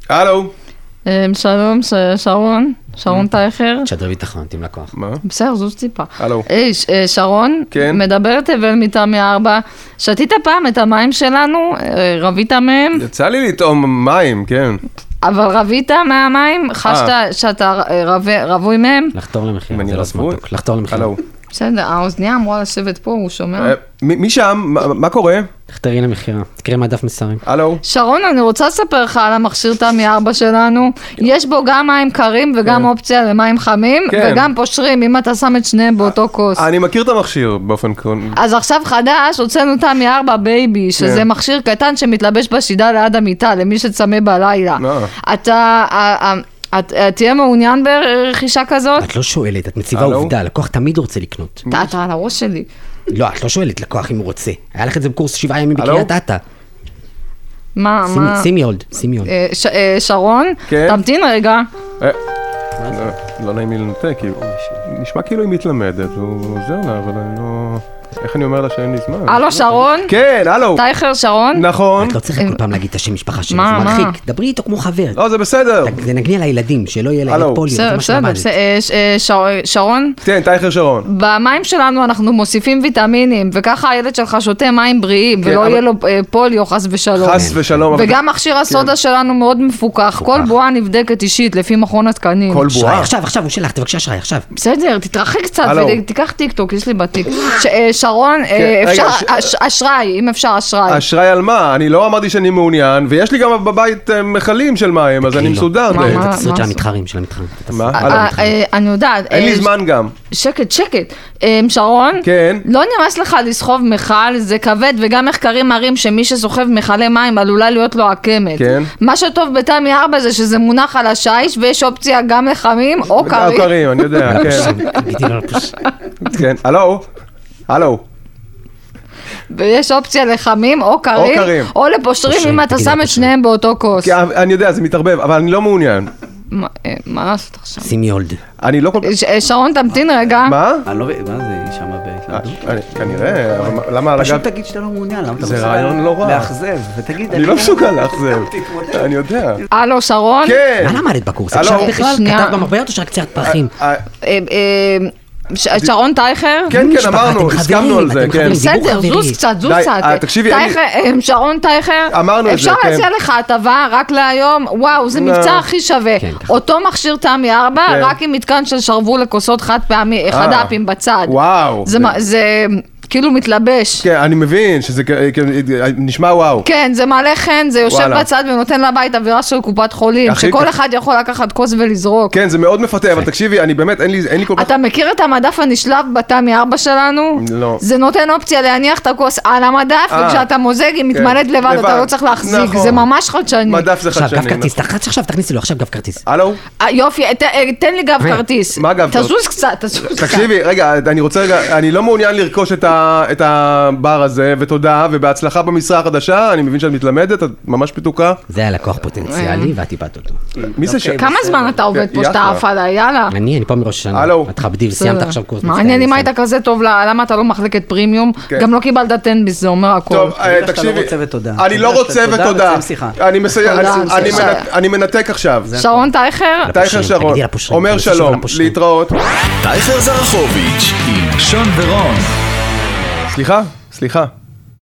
הלו. שלום, שרון טייכר. תשדר ביטחון, תים לקוח. מה? בסדר, זוז טיפה. הלו. שרון, כן? מדברת אבל מטעמי 4. שתית פעם את המים שלנו? רבית מהם? יצא לי לטעום מים, כן. אבל רבית מהמים? חשת שאתה רבוי מהם? לחתור למחיר, אם אני זה לא רבוי? סמרטוק. לחתור למחיר. הלו. בסדר, האוזניה אמורה לשבת פה, הוא שומע? מי שם? מה קורה? תחתרי למחירה. תקראי מהדף מסרים. הלו. שרון, אני רוצה לספר לך על המכשיר תמי 4 שלנו. יש בו גם מים קרים וגם אופציה למים חמים, וגם פושרים, אם אתה שם את שניהם באותו כוס. אני מכיר את המכשיר באופן קרון. אז עכשיו חדש, הוצאנו תמי 4 בייבי, שזה מכשיר קטן שמתלבש בשידה ליד המיטה, למי שצמא בלילה. את תהיה מעוניין ברכישה כזאת? את לא שואלת, את מציבה עובדה, לקוח תמיד רוצה לקנות. אתה על הראש שלי. לא, את לא שואלת לקוח אם הוא רוצה. היה לך את זה בקורס 7 ימים בקריית אתא. מה? שימי הולד, שימי הולד. שרון, תמתין רגע. לא נעים לי לנתק, נשמע כאילו היא מתלמדת, הוא עוזר לה, אבל אני לא... איך אני אומר לה שאין לי זמן? הלו, שרון? כן, הלו. טייכר, שרון? נכון. את לא צריכה כל פעם להגיד את השם משפחה שלו, מה? זה מרחיק. דברי איתו כמו חבר. לא, זה בסדר. זה נגני לילדים, שלא יהיה לילד פוליו, זה מה שלמדת. שרון? כן, טייכר שרון. במים שלנו אנחנו מוסיפים ויטמינים, וככה הילד שלך שותה מים בריאים, ולא יהיה לו פוליו, חס ושלום. חס ושלום. וגם מכשיר הסודה שלנו מאוד מפוקח. כל בועה נבדקת אישית, לפי מכון התקנים. כל בועה? עכשיו, הוא שלך, תבקשי אשראי, עכשיו. בסדר, תתרחק קצת ותיקח טיקטוק, יש לי בתיק. שרון, אפשר אשראי, אם אפשר אשראי. אשראי על מה? אני לא אמרתי שאני מעוניין, ויש לי גם בבית מכלים של מים, אז אני מסודר. זה תסריט של המתחרים, מה? אני יודעת. אין לי זמן גם. שקט. שרון, לא נמאס לך לסחוב מכל, זה כבד, וגם מחקרים מראים שמי שסוחב מכלי מים עלולה להיות לו עקמת. מה שטוב בתמי 4 זה שזה מונח על השיש, ויש אופציה גם לחמים או קרים. או קרים, אני יודע, כן. הלו. ויש אופציה לחמים או קרים, או לפושרים אם אתה שם את שניהם באותו כוס. אני יודע, זה מתערבב, אבל אני לא מעוניין. מה לעשות עכשיו? שימי הולד. אני לא כל כך... שרון, תמתין רגע. מה? מה זה? היא שמה בהתלמדות? כנראה, אבל למה על הגב... פשוט תגיד שאתה לא מעוניין, למה אתה זה רעיון לא רע. לאכזב, ותגיד... אני לא מסוגל לאכזב, אני יודע. הלו, שרון? כן. מה למדת בקורס? עכשיו בכלל כתב במחברת או שרק צירת פרחים? שרון טייכר? כן, אמרנו, הסכמנו על זה, כן. בסדר, זוז קצת. תקשיבי, שרון טייכר, אמרנו את זה, אפשר להציע לך הטבה רק להיום, וואו, זה מבצע הכי שווה. אותו מכשיר תמי 4, רק עם מתקן של שרוול לכוסות חד פעמי, חד"פים בצד. וואו. זה... כאילו מתלבש. כן, אני מבין שזה נשמע וואו. כן, זה מעלה חן, זה יושב בצד ונותן לבית אווירה של קופת חולים, שכל אחד יכול לקחת כוס ולזרוק. כן, זה מאוד מפתה, אבל תקשיבי, אני באמת, אין לי כל כך... אתה מכיר את המדף הנשלב בתמי 4 שלנו? לא. זה נותן אופציה להניח את הכוס על המדף, וכשאתה מוזג היא מתמלאת לבד, אתה לא צריך להחזיק, זה ממש חדשני. מדף זה חדשני. עכשיו, גב כרטיס, תחץ עכשיו, תכניסי לו עכשיו גב כרטיס. הלו? יופי, תן לי גב כרטיס. מה גב כרטיס? תזוז קצת. תקשיבי, רגע, אני לא מעוניין לרכוש את הבר הזה, ותודה, ובהצלחה במשרה החדשה, אני מבין שאת מתלמדת, את ממש פתוקה. זה היה לקוח פוטנציאלי, ואת איבדת אותו. מי זה ש... כמה זמן אתה עובד פה שאתה עף עליי, יאללה? אני פה מראש השנה. את תכבדי וסיימת עכשיו קורס מצטער. מעניין אם היית כזה טוב, למה אתה לא מחלקת פרימיום? גם לא קיבלת תנביס, זה אומר הכל. טוב, תקשיבי, אני לא רוצה ותודה. אני מנתק עכשיו. שרון טייכר? טייכר שרון, אומר שלום, להתראות. טייכר זרחוביץ' עם שון ורון. סליחה.